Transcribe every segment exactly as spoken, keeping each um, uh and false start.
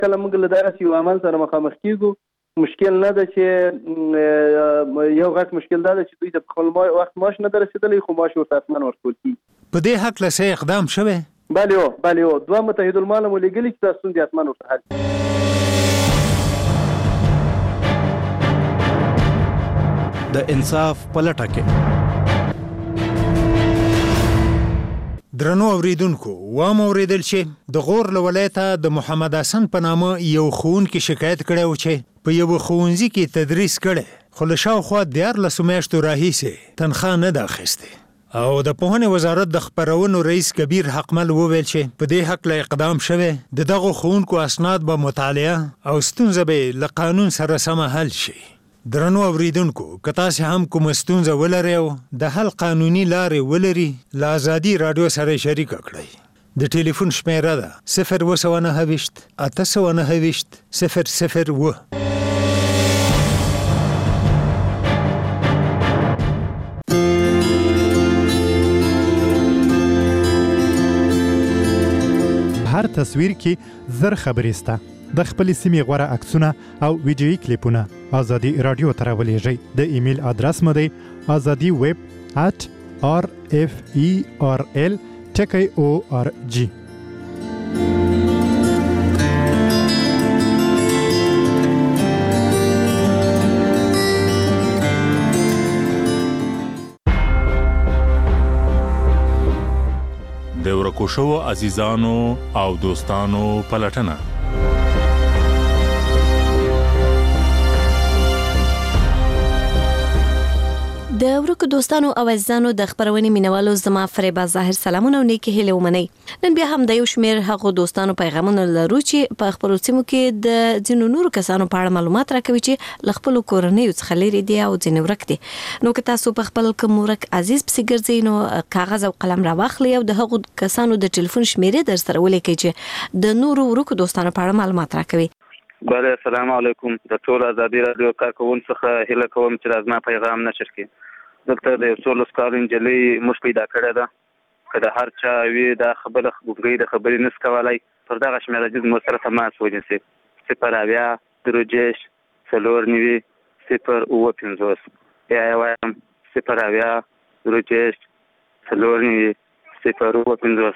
کله موږ له داسې یو عمل سره مخامخ کیږو مشکل نه ده چې یو غټ مشکل دا ده چې دوی د خپل وخت معاش نه ده رسېدلی خو معاش ورته حتما ورکول کېږي. په دې هکله څه اقدام شوی؟ بلې هو بلې هو دوه متحدالمال مو لېږلي چې دا ستونزې حتما ورته حل د انصاف په لټه کې. درنو اوریدونکو وام اوریدل چې د غور له ولایته د محمد حسن په نامه یو ښوونکي شکایت کړی و چې په یوه ښوونځي کې تدریس کړی خو له شاوخوا دیارلسو میاشتو راهیسې تنخواه نه ده اخیستې. او د پوهنې وزارت د خپرونو رئیس کبیر حقمل وویل چې په دې هکله اقدام شوی د دغو ښوونکو اسناد به مطالعه او ستونزه به له قانون سره سمه حل شي. درنو اوریدونکو که تاسې هم کومه ستونزه ولرئ او د حل قانوني لارې ولري له ازادي راډیو سره شریکه کړئ. د ټلیفون شمیره ده صفر اوه سوه نهه ویشت اته سوه نهه ویشت صفر صفر اوه. هر تصویر کې زر خبرې سته. د خپلې سیمې غوره عکسونه او ویډیویي کلیپونه ازادي راډیو ته راولېږئ. د ایمیل ادرس مو دی ازادي ویب ات آر اف ای آر ال ټکی او آر جی. د ورکو شوو عزیزانو او دوستانو پلټنه. د ورکو دوستانو او عزیزانو د خبرونې مینوالو زما فریبا ظاهر سلامونه او نیکې هیلې ومنئ. نن بیا هم د یو شمېر هغو دوستانو پیغامونه لرو چې په خپلو سیمو کې د ځینو نورو کسانو په اړه معلومات راکوي چې له خپلو کورنیو څخه لرې دي او ځینې ورک دي. نو که تاسو په خپل کوم ورک عزیز پسې ګرځئ نو کاغذ او قلم راواخلئ او د هغو کسانو د ټلیفون شمیرې در سره ولیکئ چې د نورو ورکو دوستانو په اړه معلومات راکوي. بله السلام علیکم. د ټول ازادي راډیو کارکوونکو څخه هیله کوم چې زما پیغام نشر کړي. دلته د یو څو لس کالو نجلۍ موږ پیدا کړې ده که د هر چا وي دا خبره ګوګړۍ د خبرې نس کولی پر دغه شمېر عزیز مو سره تماس ونیسي صفر اویا درې دېرش څلور نوي صفر اووه پنځوس بیا یې وایم صفر اویا درې دېرش څلور نوي صفر اووه پنځوس.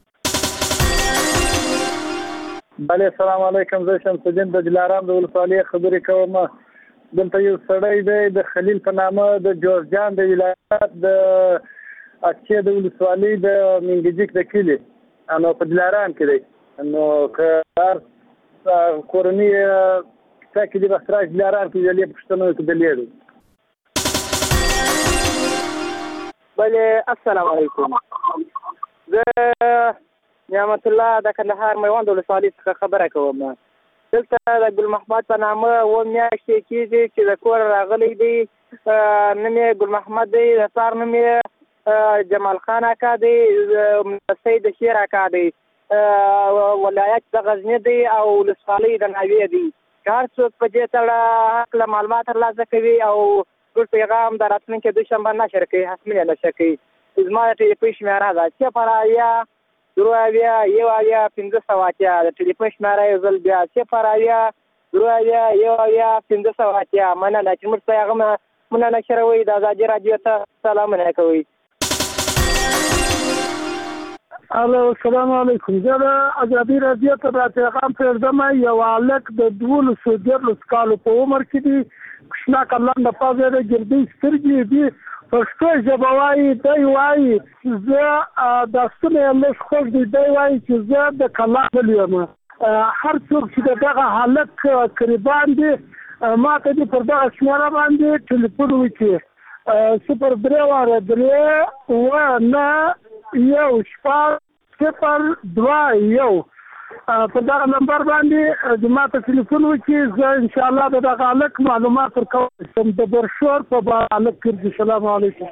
بله السلام علیکم. زه شمس الدین د دلارام د ولسوالۍ خبرې کوم. دلته یو سړی دی د خلیل په نامه د جورجان د ولایت د اچې د ولسوالۍ د منګجیک د کلي نو په دلارام کې دی. نو که هر کورنۍ کیسه کې دي بس راشي دلارام کې دلې پوښتنه وکړي دلې دی. بله السلام علیکم. زه نعمت الله د کندهار میوند ولسوالۍ څخه خبره کوم. دلته د ګل محمد په نامه اووه میاشتې کېږي چې د کور راغلی دی. نوم یې ګل محمد دی، د پلار نوم یې جمال خان اکا دی، سید شیر اکا دی، ولایت د غزني دی او ولسوالۍ د ناوې دی. که هر څوک په دې تړه هکله معلومات ترلاسه کوي او ټول پیغام د راتلونکي دوشنبه نشر کوي حتمي نشر کوي. زما د ټلیفون شمېره ده صفر اویا درې اویا یو اویا پنځه سوه اتیا. د ټلیفون شمېره یو ځل بیا صفر اویا درې اویا یو اویا پنځه سوه اتیا. مننه چې موږ ته هغه مننه شروئ. د ازادي راډیو ته سلامونه کوئ. الو السلام علیکم. زه د ازادي راډیو ته دا پیغام پرېږدم. یو هلک د دولسو دیارلس کالو په عمر کې دی. کوچناک لنډه پزه ده، ګردۍ سترګې دي، پښتو ژبه وایي. دی وایي زه دا ستونی یې لږ خوږ دی. دی وایي چې زه د کلا بل یم. هر څوک چې د دغه هلک قریبان دي ما ته دې پر دغه شمېره باندې ټلیفون وکړي صفر درې واره درې اووه نه یو شپږ صفر دوه یو. په دغه نمبر باندې ما ته ټلیفون وکړي. زه انشاءالله د دغه هلک معلومات ورکولی شم. د برشور په هلک ګرځي. سلام علیکم.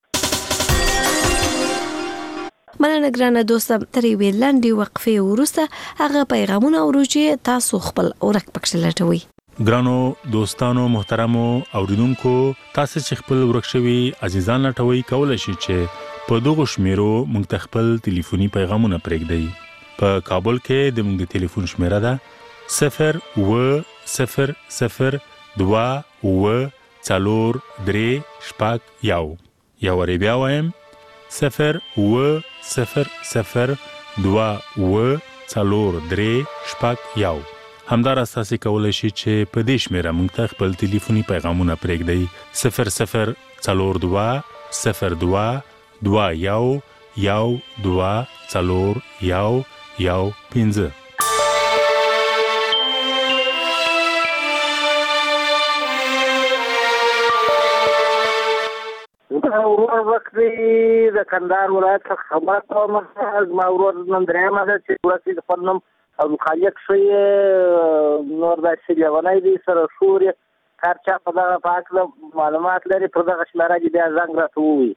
مننه ګرانه دوسته. تر یوې لنډې وقفې وروسته هغه پیغامونه اورو چې تاسو خپل ورک پکښې لټوئ. ګرانو دوستانو محترمو اوریدونکو، تاسو چې خپل ورک شوي عزیزان لټوئ کولی شئ چې په دغو شمیرو موږ ته خپل ټلیفوني پیغامونه پرېږدئ. په کابل کې د موږ د ټلیفون شمیره ده صفر و صفر صفر دوا و څلور درې شپږ یو. یو وری بیا وایم صفر و صفر صفر دوا و څلور درې شپږ یو. همداراز تاسو کولی شئ چې په دې شمیره موږ ته خپل ټلیفوني پیغامونه پرېږدئ. صفر صفر څلور دوه صفر دوه دوه یو یو دوه څلور یو یو پنځه. ورور وکړي د کندهار ولایت څخه خبره کوم. زما ورور نن درېیمه ده چې ورسې د خپل نوم خالق شوی نور داسې لیونی دی سره شور یې هر چا په دغه په هکله معلومات لري پر دغه شمېره دې بیا زنګ راته ووایي.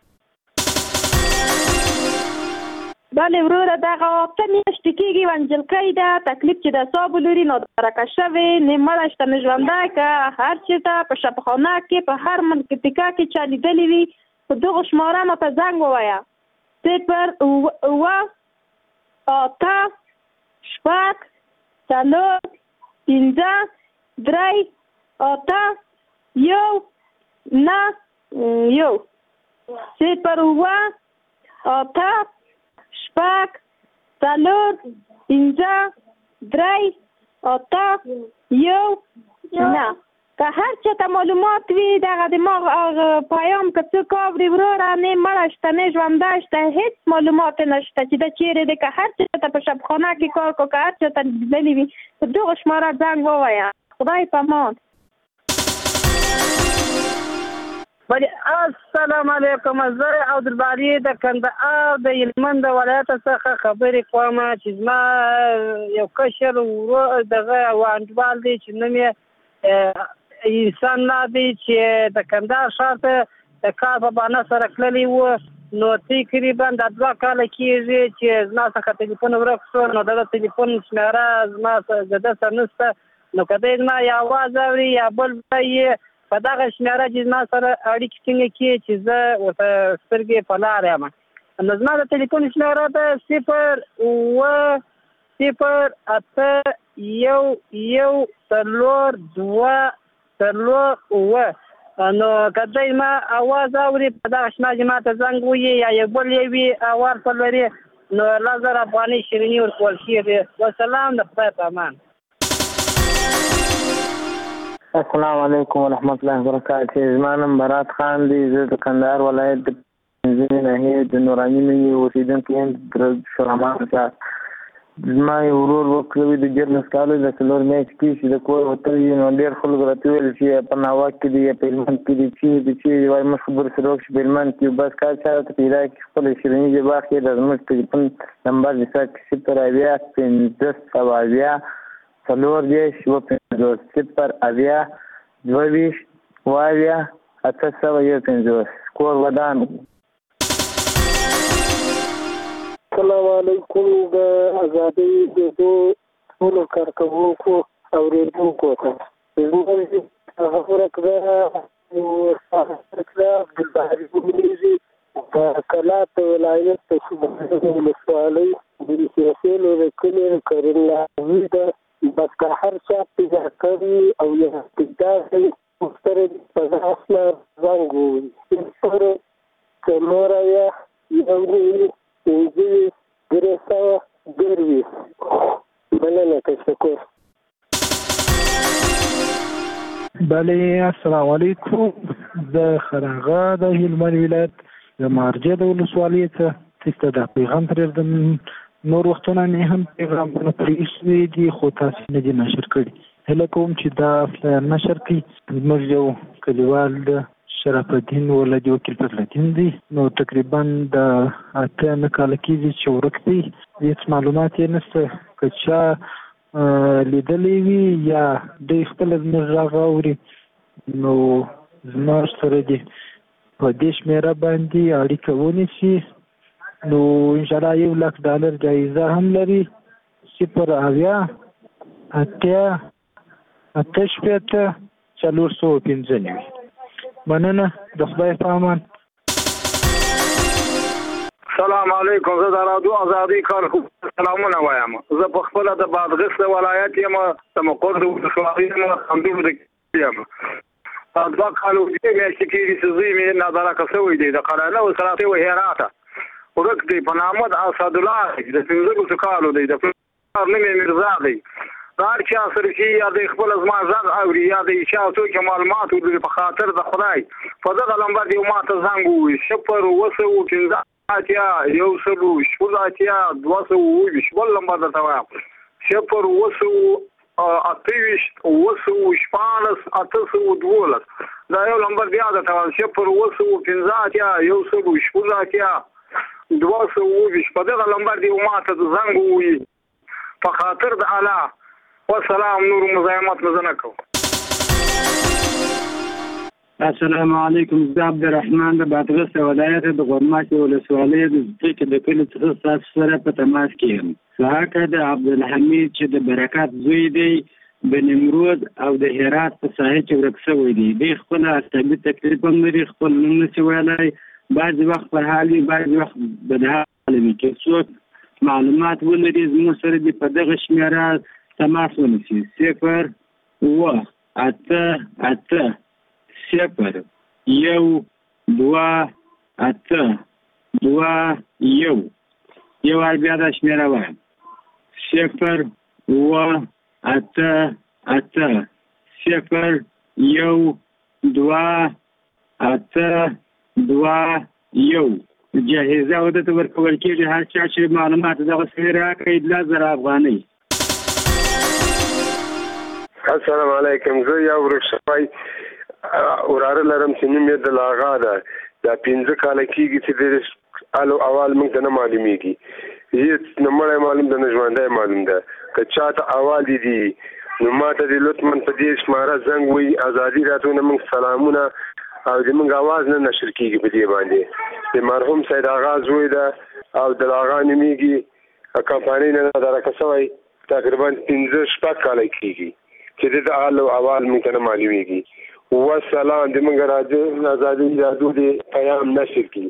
بله وروره دغه اته میاشتې کېږي یوه نجلکۍ ده تکلیف چې د اعصابو لري نادرکه شوې نه مړه شته نه ژوندی که هر چېرته په شفاخانه کې په هر منطقه کې چا لیدلې وي په دغو شماره ما ته زنګ ووایه. صفر اوه اته شپږ څلور پنځه درې اته یو نه یو. صفر اوه اته شپږ څلور پنځه درې اته یو نه. که هر چاته معلومات وي دغه د ما پیام که څوک اوري وروره نه مړه شته نه ژوندی شته هېڅ معلومات نشته چې دا چیرې دی. که هر چاته په شبخانه کې کار کو که هر چاته لیدلي وي په دغو شماره زنګ ووایه. خدای په امان. السلام علیکم. زه عبدالباري د کندهار د هلمند د ولایت څخه خبرې کوم چې زما یو کشر ورور دغه وانډوال دی چې نوم یې انسان نه دی چې د کندهار ښار ته د کار په بهانه سره تللی و. نو تقریبا دا دوه کاله کېږي چې زما څخه تلیفون ورک شو. نو دغه تلیفون شمېره زما د ده سره نشته. نو که دی زما یا اواز اوري یا بل یې په دغه شمېره چې زما سره اړیکې ټینګې کړي چې زه ورته سترګې په لار یم. نو زما د تلیفون شمېره ده صفر اوه صفر اته یو یو څلور دوه څلور اوه. نو که دی زما اواز اوري په دغه شمېره چې ما ته زنګ ووایي یا یو بل یې وي اواز په لري نو لس زره افغانۍ شیریني ورکول کېږي. وسلام د خدای په امان. السلام علیکم ورحمت الله وبرکاته. زما نوم برات خان دی. زه د کندهار ولایت د پنځمې ناحیې د نوراني نومې اوسېدونکی یم. شورمان څخه زما یو ورور وکړوي د ګرمس کالو د څلور میاشتې کېږي د کور وتلی نو ډېر خلکو راته ویل چې په ناوک کې دی یا په هلمند کې دی چیرې دی چیرې وایي موږ خبرې سره وکړو چې په هلمند کې بس کار چا راته پیدا کړي خپله شیریني جبا کړي. د زموږ ټلیفون نمبر د صفر اویا پنځه سوه اویا څلور دېرش اووه پنځوس صفر اویا دوه ویشت اووه اویا اته سوه یو پنځوس کور ودان. السلام علیکم. د ازادۍ د ټولو کارکوونکو اورېدونکو ته زموږ خبره کړه عبدالباري نومېږي د کلات ولایت د شبخانه ولسوالۍ د سیاسیلو د کلي کریم لاهوي ده. بس که هر چا پیدا کړي او یا پیدا کړي مختره په اصله زنګ ووایي. صفر څلور اویا یو نوي پنځه ویشت درې سوه درویشت. مننه تشکر. بله السلام علیکم. د خراغه د هلمند ولایت د مارجه د ولسوالۍ څخه تاسو ته پیغام پرېږدم. نور وختونه مې هم پیغامونه پرېښي دي خو تاسو نه دي نشر کړي. هیله کوم چې دا نشر کړي. زموږ یو کلیوال د شرف الدین ولدي وکیل فضلالدین دی. نو تقریبا د اته نه کاله کېږي چې ورک دی. هېڅ معلومات یې نشته. که چا لیدلی وي یا دوی خپله زموږ غږ اوري نو زموږ سره دې په دې شمېره باندې اړیکه ونیسي. نو انشاءالله یو لک ډالر جایزه هم لري. صفر اویا اتیا اته شپېته څلور سوه پنځه نوي. مننه د خدای په امان. السلام علیکم. زه د رادیو ازادي کار سلامونه وایم. زه په خپل د بادغیس ولایت یم، د مقر د ولسوالۍ یم، همدغه د یم. دا کالو چې میاشتې کېږي چې زوی مې نادرکه شوی دی د قرانه او صلاتي و هراته ورک دی په نامه د اسد الله د پنځه کالو دی د پلار نوم یې مرزا دی. دا هر چا سره چې یا د خپل زما غږ اوري یا د چا څوک معلومات ورکړي په خاطر د خدای په دغه لمبر یو ماته زنګ ووي صفر اوه سوه پنځه اتیا یو سلو شپږ اتیا دوه سوه اووه ویشت بل لمبر درته وایم صفر اوه سوه اته ویشت اوه سوه شپاړس اته سوه دولس. دا یو لمبر بیا درته وایم صفر اوه سوه پنځه اتیا یو سلو شپږ اتیا دوه سوه اووه ویشت په دغه لمبر یو ماته زنګ ووي په خاطر د الله. والسلام نور مزاحمت نه کوم. السلام علیکم. زه عبدالرحمن د بادغیس ولایت د غورماشي ولسوالۍ د ځمکې د کلي څخه ستاسو سره په تماس کې یم. سهاکه د عبدالحمید چې د برکات زوی دی د نیمروز او د هرات په ساحه کې ورک شوی دی. دی خپل عصبي تکلیف هم لري، خپل نوم نشي ویلی، بعضې وخت په حال وي، بعضې وخت بدحال وي. که څوک معلومات ولري زموږ سره دې په دغه شمېره تماس ونیسي. صفر اوه اته اته صفر یو دوه اته دوه یو. یو وار بیا دا شمېره وایم صفر اوه اته اته صفر یو دوه اته دوه یو. جهیزه ورته ورکول کېږي هر چا چې معلومات دغسې راکړي دوه زره افغانۍ. السلام علیکم. زه یو ورک شوی وراره لرم چې نوم یې د لاغا ده. دا پنځه کاله کېږي چې د الو اول موږ ته نه معلومېږي، هېڅ نه مړی معلوم ده نه ژوندی معلوم ده. که چا ته اول دي نو ما ته دې لطفا په دې شماره زنګ وایي ازادي راډیو نه موږ سلامونه او د موږ اواز نه نشر کېږي په دې باندې. د مرحوم سید آغا زوی ده او د لاغا نومېږي کمپانۍ نه درکه شوی تقریبا پنځه شپږ کاله کېږي چې د حال او احوال موږ ته نه معلومېږي. والسلام. د موږ راډیو ازادي راډیو د پیام نشر کړي.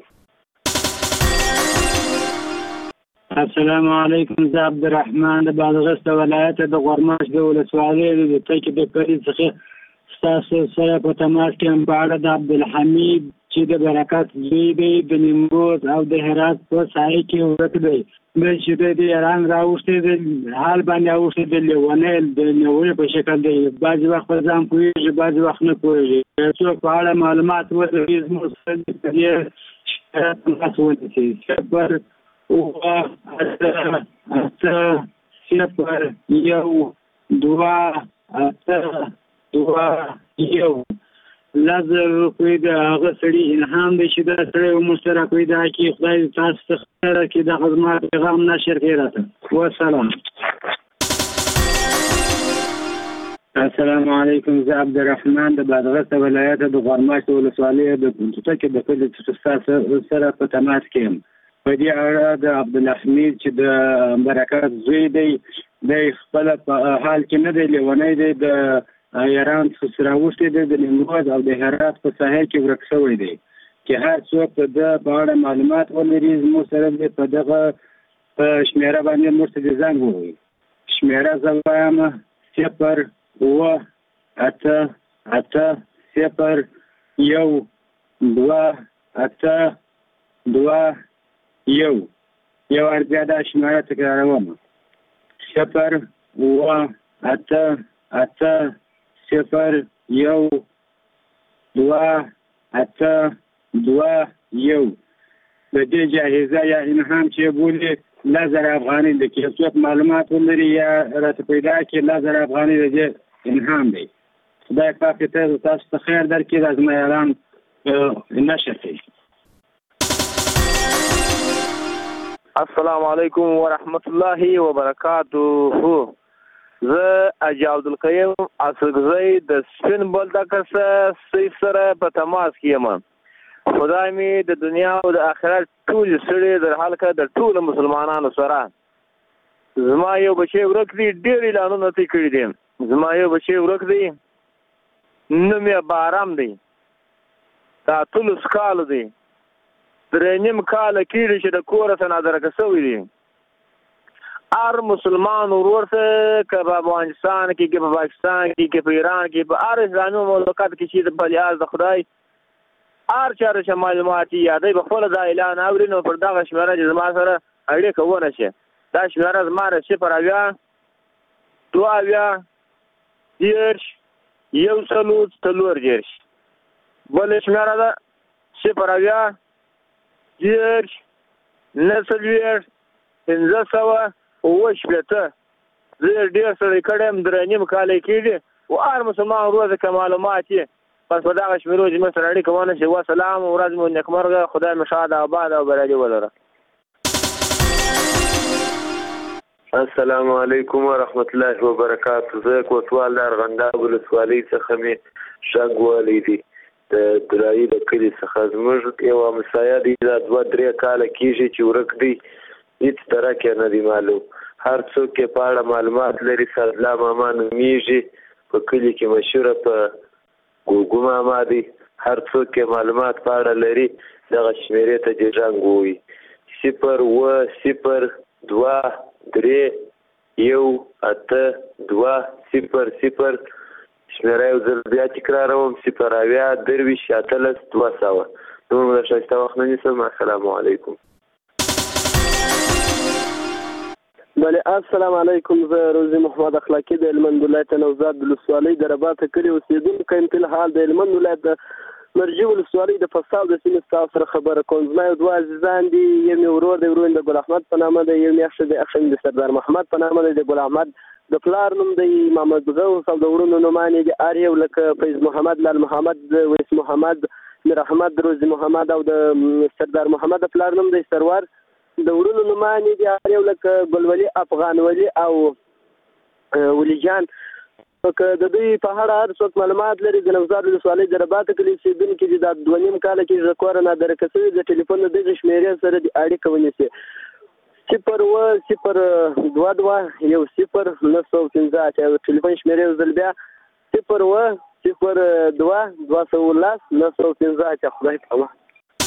السلام علیکم. زه عبدالرحمن د بادغیس ولایت د غورماش د ولسوالۍ د تکې د کلي څخه ستاسو سره په تماس کې یم په اړه د عبدالحمید چې د برکات زوی دی د نیمروز او د هرات په ساحه کې ورک دی. د چې د ایران راوښتی د حال باندې اوښتی د لیونۍ د نیولې په شکل دی. بعضې وخت په ځان پوهېږي، بعضې وخت نه پوهېږي. څوک په اړه معلومات ولري زموږ سره په دې تماس ونیسي. صفر اوه اته اته صفر یو دوه اته دوه یو. لزر روپۍ د هغه سړي الهام دی چې دا سړی موږ سره پیدا کړي. خدای تاسو ته خیر کړي. دغه زما پیغام نشر کړي راته. والسلام. السلام علیکم. زه عبدالرحمن د بادغیس ولایت د غورماش ولسوالۍ د تکې د کلي څخه ستاسو سره په تماس کې یم. په دې اړه د عبدالحمید چې د برکات زوی دی دی خپله په حال کې نه دی، لیونی دی، د ایران څخه راوښتی دی، د نیمروز او د هرات په ساحه کې ورک شوی دی. چې هر څوک د ده په اړه معلومات ولري زموږ سره دې په دغه په شمېره باندې موږ ته دې زنګ ووایي. شمېره زه وایم صفر اوه اته اته صفر یو دوه اته دوه یو. یو وار بیا دا شمېره تکراروم صفر اوه اته اته صفر یو دوه اته دوه یو. د دې جایزه یا انعام چې بولي لس زره افغانۍ دی. که څوک معلومات ولري یا راته پیدا کړي لس زره افغانۍ د دې انعام دی. خدای پاک ته تاسو ته خیر درکړي. دا زما اعلان نشر کړي. السلام علیکم ورحمت الله وبرکاته. زه اجي عبدالقیم اصغزی د سپین بولدکه سره په تماس کې یم. خدای مې د دنیا او د آخرت ټول سړي در حال کړه د ټولو مسلمانانو سره. زما یو بچی ورک دی، ډېر اعلانونه ترې کړي دي. زما یو بچی ورک دی، نوم یې بارام دی، دا اتلس کالو دی. درې نیم کاله کېږي چې د کوره څخه نادرکه شوي دي. هر مسلمان ورور څه که په افغانستان کې که په پاکستان کې که په ایران کې په هر اسلامي مملکت کې چې په لحاظ د خدای هر چاره چې معلومات یې یادوي په خپله دا اعلان اوري نو پر دغه شمېره چې زما سره اړیکه ونه شي دا شمېره زما د صفر اویا دوه اویا دېرش یو څلور څلور دېرش بله شمېره ده صفر اویا دېرش نهه څلوېښت پنځه سوه اوه شپېته زه یې ډېر سړی کړی یم درې نیم کاله یې کېږي و هر مسلمان ورور که معلومات یې پس په دغه شمېرو چې موږ سره اړیکه ونه شي وسلام ورځ مو نیکمرغه خدای مو شاد آباد او بریالي ولره. السلام علیکم ورحمت الله وبرکاته. زه کوټوال د ارغنداب ولسوالۍ څخه مې شنګ والی دي د درایي د کلي څخه. زموږ یو همسایه دی دا دوه درې کاله کېږي چې ورک دی هېڅ درک نه دی معلوم. هر څوک یې په اړه معلومات لري. سادلا ماما نومیږي په کلي کې مشهوره په ګوګو ماما دی. هر څوک یې معلومات په اړه لري دغه شمېرې ته جنګ ووایي صفر اوه صفر دوه درې یو اته دوه صفر صفر شمېره یو ځل بیا تکراروم صفر اویا درویشت اتلس دوه سوه. نور مو د ښایسته وخت نه نیسم. السلام علیکم. بله السلام علیکم. زه روزي محمد اخلاقي د هلمند ولایت نوزاد ولسوالۍ د رباطه کلي اوسېدونکی یم. فلحال د هلمند ولایت د مرجې ولسوالۍ د فساد د سیمې ستاسو سره خبره کوم. زما یو دوه عزیزان دي. یو مې ورور دی ورور د ګل احمد په نامه دی. یو مې اخښه دی اخښه مې د سردار محمد په نامه دی. د ګل احمد د پلار نوم دی محمد غوث او د ورونو نومان یې دي هر یو لکه فیض محمد لال محمد ویس محمد میر احمد روزي محمد او د سردار محمد د پلار نوم دی سرور. د ورونو نومان یې دي هر یو لکه ګلولي افغان ولي او ولي جان. که د دوی په اړه هر څوک معلومات لري د نوزاد ولسوالۍ د رباطه کلي اوسېدونکي دي دا دوه نیم کاله کې د کوره نادرکه شوي د ټلیفون د دغې شمېرې سره د اړیکه ونیسي صفر اوه صفر دوه دوه یو صفر نهه سوه پنځه اته. ټلیفون شمېرې یو ځل بیا صفر اوه صفر دوه دوه سوه لس نهه سوه پنځه اته. خدای په امان.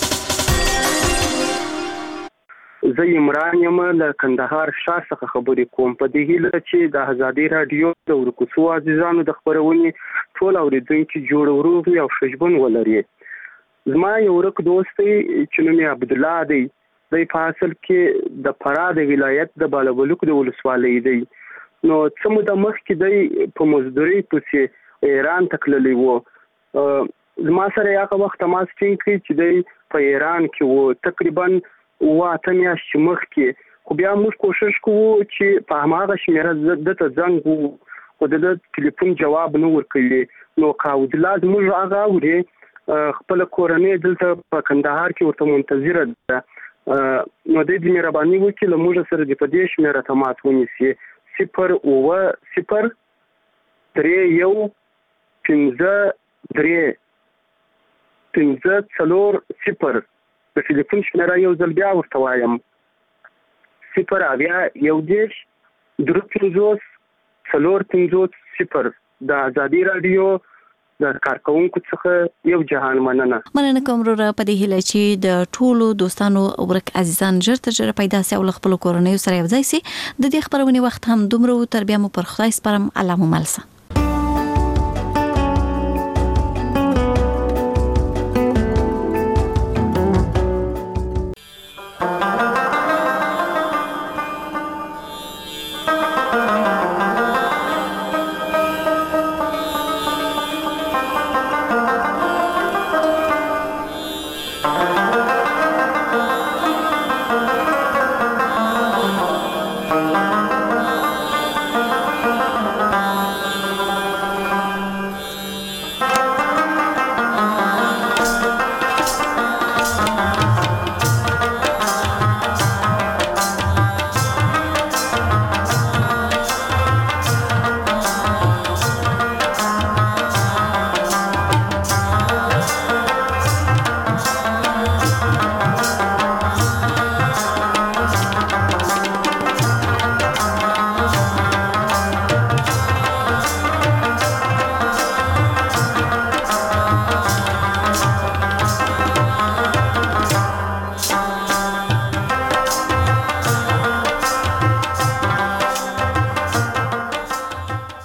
زه عمران یم له کندهار ښار څخه خبرې کوم په دې هیله چې د ازادي راډیو د ورکوڅو عزیزانو د خپرونې ټول اورېدونکي جوړ وروغ وي او ښه ژوند ولري. زما یو ورک دوست دی چې نوم یې عبدالله دی. دی په اصل کې د فراه د ولایت د بالابلوک د ولسوالۍ دی. نو څه موده مخکې دی په مزدورۍ پسې ایران ته تللی و. زما سره یې هغه وخت تماس ټینګ کړی چې دی په ایران کې و تقریبا اوه اته میاشتې مخکې. خو بیا موږ کوشش کوو چې په هماغه شمېره ده ته زنګ ووهو خو د ده ټلیفون جواب نه ورکوي. نو که عبدالله زموږ هغه اوري خپله کورنۍ دلته په کندهار کې ورته منتظره ده نو دی دې مهرباني وکړي له موږ سره دې په دې شمېره تماس ونیسي صفر اوه صفر درې یو پنځه درې پنځه څلور صفر. د ټلیفون شمېره یو ځل بیا ورته وایم صفر اویا یو دېرش درې پنځوس څلور پنځوس صفر. د ازادي راډیو د کارکوونکو څخه یو جهان مننه. مننه کوم وروره په دې هیله چې د ټولو دوستانو ورک عزیزان ژر تر ژره پیدا سي او له خپلو کورنیو سره یو ځای سي. د دې خبرونې وخت هم دومره تر بیا مو پر خدای سپارم. الله مو مل شه.